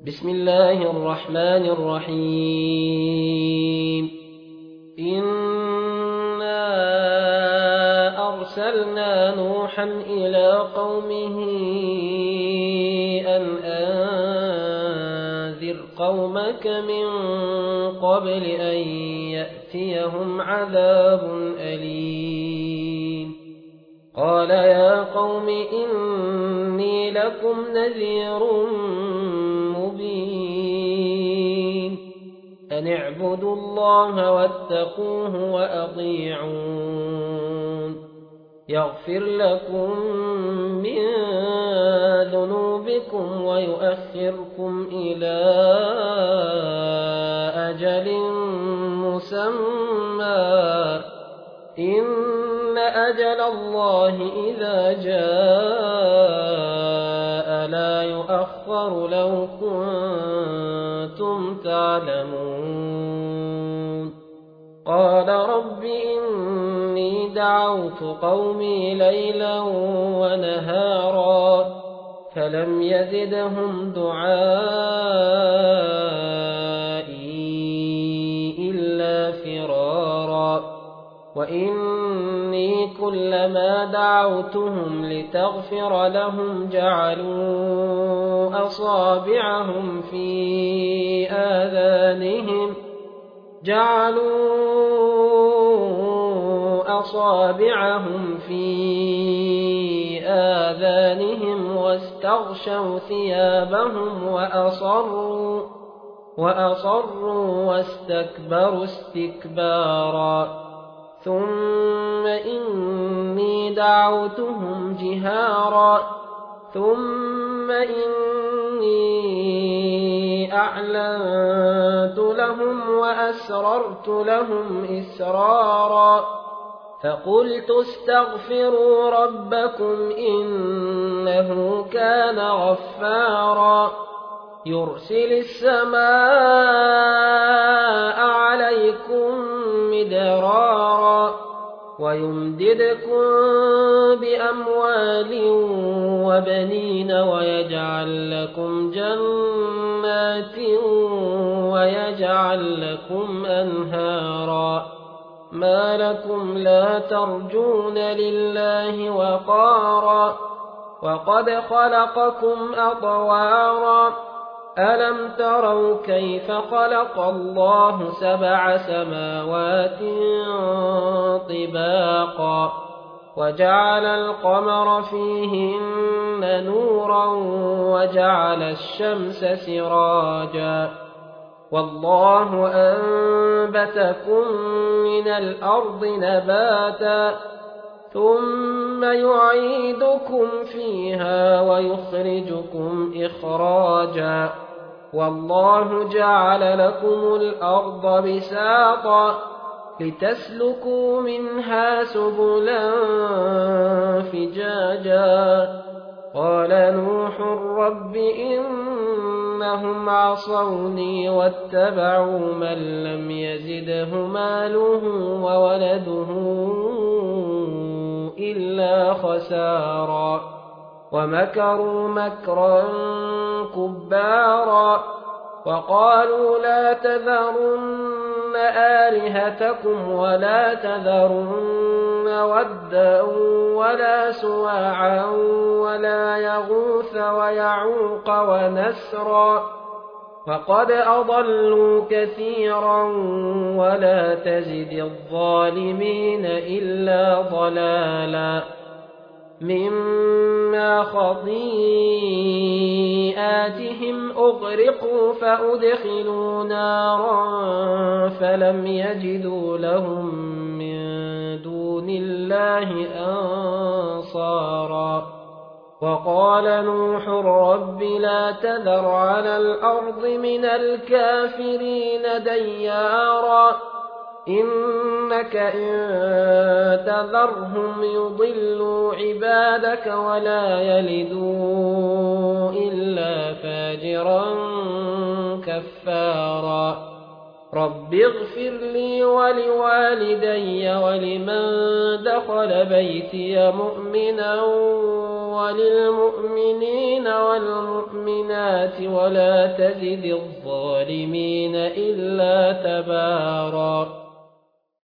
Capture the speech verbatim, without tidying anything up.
بسم الله الرحمن الرحيم إنا أرسلنا نوحا إلى قومه أن أنذر قومك من قبل أن يأتيهم عذاب أليم قال يا قوم إني لكم نذير مبين أن اعبدوا الله واتقوه وأطيعون يغفر لكم من ذنوبكم ويؤخركم إلى أجل مسمى إن أجل الله إذا جاء لا يؤخر لو كنتم تعلمون قال رب إني دعوت قومي ليلا ونهارا فلم يزدهم دعائي إلا فرارا وإني كلما دعوتهم لتغفر لهم جعلوا أصابعهم في آذانهم جعلوا أصابعهم في آذانهم واستغشوا ثيابهم وأصروا وأصروا واستكبروا استكبارا ثم إني دعوتهم جهارا ثم إني أعلنت لهم وأسررت لهم إسرارا فقلت استغفروا ربكم إنه كان غفارا يرسل السماء عليكم مدرارا ويمددكم بأموال وبنين ويجعل لكم جنات ويجعل لكم أنهارا ما لكم لا ترجون لله وقارا وقد خلقكم أطوارا ألم تروا كيف خلق الله سبع سماوات طباقا وجعل القمر فيهن نورا وجعل الشمس سراجا والله أنبتكم من الأرض نباتا ثم يعيدكم فيها ويخرجكم إخراجا والله جعل لكم الأرض بساطا لتسلكوا منها سبلا فجاجا قال نوح رب إنهم عصوني واتبعوا من لم يزده ماله وولده إلا خسارا ومكروا مكرا كبارا وقالوا لا تذرن آلهتكم ولا تذرن ودا ولا سواعا ولا يغوث ويعوق ونسرا فقد أضلوا كثيرا ولا تزد الظالمين إلا ضلالا مما خطيئاتهم أغرقوا فأدخلوا نارا فلم يجدوا لهم من دون الله أنصارا وقال نوح رب لا تذر على الأرض من الكافرين ديارا إنك إن تذرهم يضلوا عبادك ولا يلدوا إلا فاجرا كفارا رب اغفر لي ولوالدي ولمن دخل بيتي مؤمنا وللمؤمنين والمؤمنات ولا تزد الظالمين إلا تباراً